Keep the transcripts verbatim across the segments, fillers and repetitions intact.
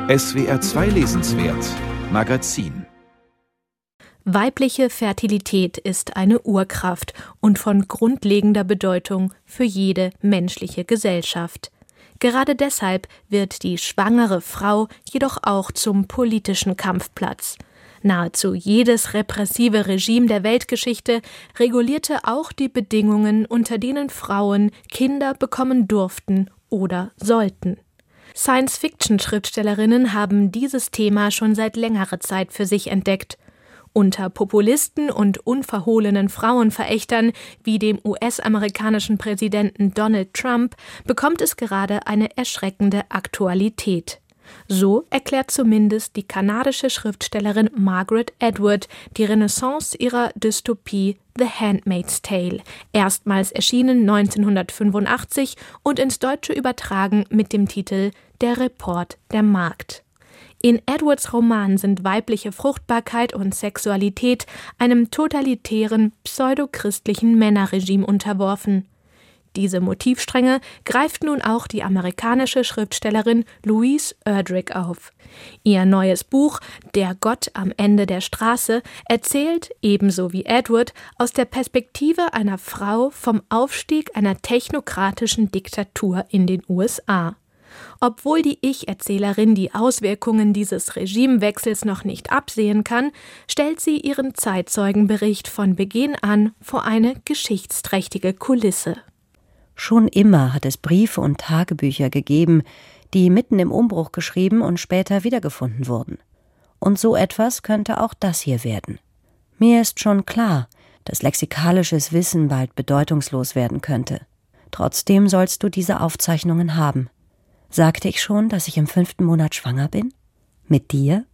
S W R zwei Lesenswert Magazin. Weibliche Fertilität ist eine Urkraft und von grundlegender Bedeutung für jede menschliche Gesellschaft. Gerade deshalb wird die schwangere Frau jedoch auch zum politischen Kampfplatz. Nahezu jedes repressive Regime der Weltgeschichte regulierte auch die Bedingungen, unter denen Frauen Kinder bekommen durften oder sollten. Science-Fiction-Schriftstellerinnen haben dieses Thema schon seit längerer Zeit für sich entdeckt. Unter Populisten und unverhohlenen Frauenverächtern wie dem U S-amerikanischen Präsidenten Donald Trump bekommt es gerade eine erschreckende Aktualität. So erklärt zumindest die kanadische Schriftstellerin Margaret Atwood die Renaissance ihrer Dystopie The Handmaid's Tale, erstmals erschienen neunzehnhundertfünfundachtzig und ins Deutsche übertragen mit dem Titel Der Report der Magd. In Atwoods Roman sind weibliche Fruchtbarkeit und Sexualität einem totalitären, pseudochristlichen Männerregime unterworfen. Diese Motivstränge greift nun auch die amerikanische Schriftstellerin Louise Erdrich auf. Ihr neues Buch »Der Gott am Ende der Straße« erzählt, ebenso wie Atwood, aus der Perspektive einer Frau vom Aufstieg einer technokratischen Diktatur in den U S A. Obwohl die Ich-Erzählerin die Auswirkungen dieses Regimewechsels noch nicht absehen kann, stellt sie ihren Zeitzeugenbericht von Beginn an vor eine geschichtsträchtige Kulisse. Schon immer hat es Briefe und Tagebücher gegeben, die mitten im Umbruch geschrieben und später wiedergefunden wurden. Und so etwas könnte auch das hier werden. Mir ist schon klar, dass lexikalisches Wissen bald bedeutungslos werden könnte. Trotzdem sollst du diese Aufzeichnungen haben. Sagte ich schon, dass ich im fünften Monat schwanger bin? Mit dir?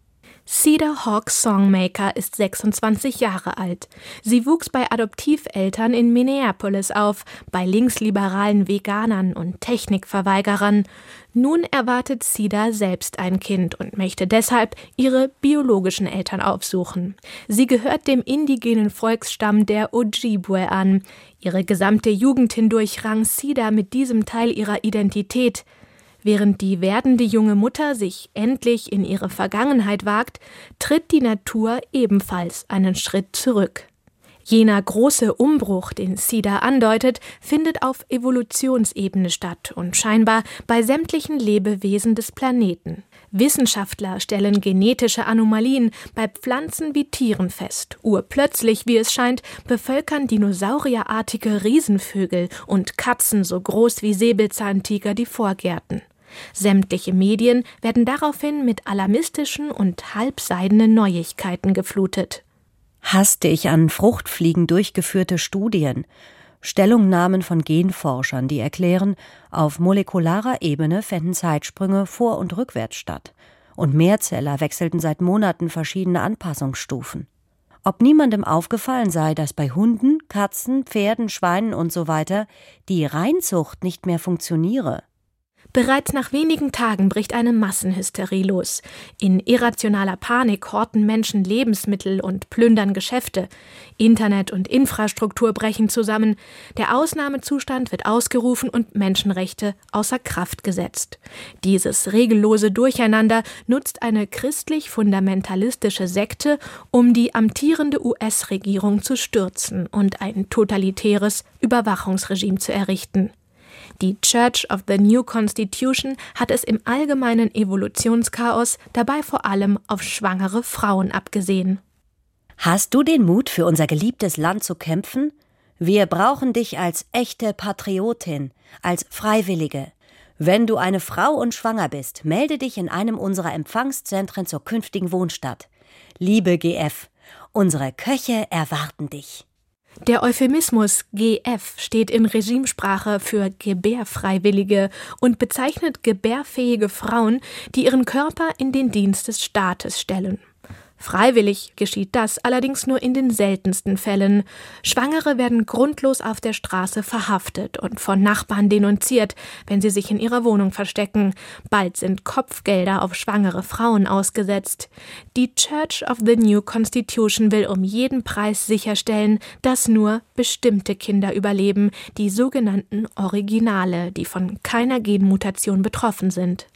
Cedar Hawkes Songmaker ist sechsundzwanzig Jahre alt. Sie wuchs bei Adoptiveltern in Minneapolis auf, bei linksliberalen Veganern und Technikverweigerern. Nun erwartet Cedar selbst ein Kind und möchte deshalb ihre biologischen Eltern aufsuchen. Sie gehört dem indigenen Volksstamm der Ojibwe an. Ihre gesamte Jugend hindurch rang Cedar mit diesem Teil ihrer Identität. Während die werdende junge Mutter sich endlich in ihre Vergangenheit wagt, tritt die Natur ebenfalls einen Schritt zurück. Jener große Umbruch, den Cedar andeutet, findet auf Evolutionsebene statt und scheinbar bei sämtlichen Lebewesen des Planeten. Wissenschaftler stellen genetische Anomalien bei Pflanzen wie Tieren fest. Urplötzlich, wie es scheint, bevölkern dinosaurierartige Riesenvögel und Katzen so groß wie Säbelzahntiger die Vorgärten. Sämtliche Medien werden daraufhin mit alarmistischen und halbseidenen Neuigkeiten geflutet. Hastig an Fruchtfliegen durchgeführte Studien, Stellungnahmen von Genforschern, die erklären, auf molekularer Ebene fänden Zeitsprünge vor- und rückwärts statt. Und Mehrzeller wechselten seit Monaten verschiedene Anpassungsstufen. Ob niemandem aufgefallen sei, dass bei Hunden, Katzen, Pferden, Schweinen und so weiter die Reinzucht nicht mehr funktioniere. Bereits nach wenigen Tagen bricht eine Massenhysterie los. In irrationaler Panik horten Menschen Lebensmittel und plündern Geschäfte. Internet und Infrastruktur brechen zusammen. Der Ausnahmezustand wird ausgerufen und Menschenrechte außer Kraft gesetzt. Dieses regellose Durcheinander nutzt eine christlich-fundamentalistische Sekte, um die amtierende U S-Regierung zu stürzen und ein totalitäres Überwachungsregime zu errichten. Die Church of the New Constitution hat es im allgemeinen Evolutionschaos dabei vor allem auf schwangere Frauen abgesehen. Hast du den Mut, für unser geliebtes Land zu kämpfen? Wir brauchen dich als echte Patriotin, als Freiwillige. Wenn du eine Frau und schwanger bist, melde dich in einem unserer Empfangszentren zur künftigen Wohnstadt. Liebe G F, unsere Köche erwarten dich. Der Euphemismus G F steht in Regimesprache für Gebärfreiwillige und bezeichnet gebärfähige Frauen, die ihren Körper in den Dienst des Staates stellen. Freiwillig geschieht das allerdings nur in den seltensten Fällen. Schwangere werden grundlos auf der Straße verhaftet und von Nachbarn denunziert, wenn sie sich in ihrer Wohnung verstecken. Bald sind Kopfgelder auf schwangere Frauen ausgesetzt. Die Church of the New Constitution will um jeden Preis sicherstellen, dass nur bestimmte Kinder überleben, die sogenannten Originale, die von keiner Genmutation betroffen sind.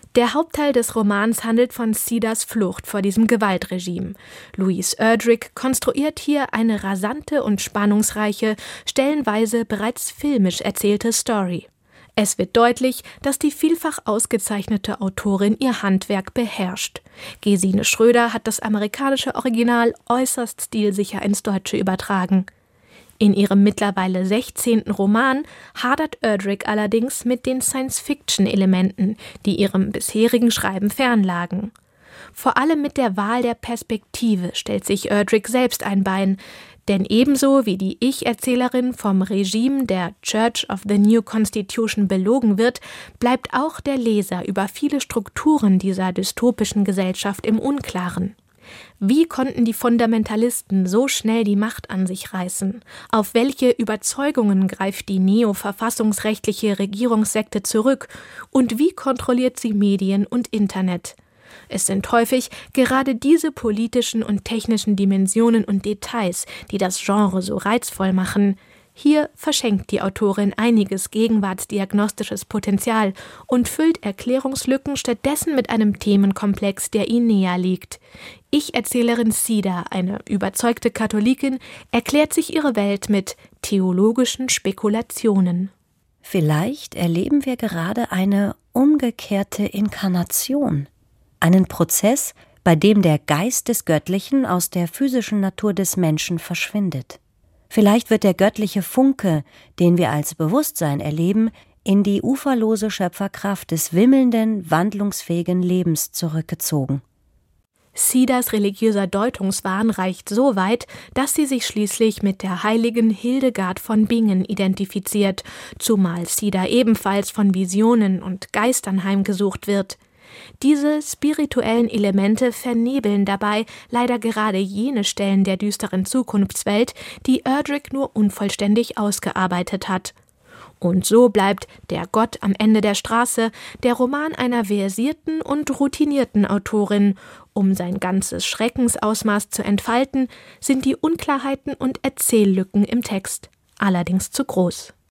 Der Hauptteil des Romans handelt von Sidas Flucht vor diesem Gewaltregime. Louise Erdrich konstruiert hier eine rasante und spannungsreiche, stellenweise bereits filmisch erzählte Story. Es wird deutlich, dass die vielfach ausgezeichnete Autorin ihr Handwerk beherrscht. Gesine Schröder hat das amerikanische Original äußerst stilsicher ins Deutsche übertragen. In ihrem mittlerweile sechzehnten Roman hadert Erdrich allerdings mit den Science-Fiction-Elementen, die ihrem bisherigen Schreiben fernlagen. Vor allem mit der Wahl der Perspektive stellt sich Erdrich selbst ein Bein, denn ebenso wie die Ich-Erzählerin vom Regime der Church of the New Constitution belogen wird, bleibt auch der Leser über viele Strukturen dieser dystopischen Gesellschaft im Unklaren. Wie konnten die Fundamentalisten so schnell die Macht an sich reißen? Auf welche Überzeugungen greift die neoverfassungsrechtliche Regierungssekte zurück? Und wie kontrolliert sie Medien und Internet? Es sind häufig gerade diese politischen und technischen Dimensionen und Details, die das Genre so reizvoll machen. Hier verschenkt die Autorin einiges gegenwartsdiagnostisches Potenzial und füllt Erklärungslücken stattdessen mit einem Themenkomplex, der ihr näher liegt. Ich-Erzählerin Sida, eine überzeugte Katholikin, erklärt sich ihre Welt mit theologischen Spekulationen. Vielleicht erleben wir gerade eine umgekehrte Inkarnation, einen Prozess, bei dem der Geist des Göttlichen aus der physischen Natur des Menschen verschwindet. Vielleicht wird der göttliche Funke, den wir als Bewusstsein erleben, in die uferlose Schöpferkraft des wimmelnden, wandlungsfähigen Lebens zurückgezogen. Sidas religiöser Deutungswahn reicht so weit, dass sie sich schließlich mit der heiligen Hildegard von Bingen identifiziert, zumal Sida ebenfalls von Visionen und Geistern heimgesucht wird. Diese spirituellen Elemente vernebeln dabei leider gerade jene Stellen der düsteren Zukunftswelt, die Erdrich nur unvollständig ausgearbeitet hat. Und so bleibt Der Gott am Ende der Straße der Roman einer versierten und routinierten Autorin. Um sein ganzes Schreckensausmaß zu entfalten, sind die Unklarheiten und Erzähllücken im Text allerdings zu groß.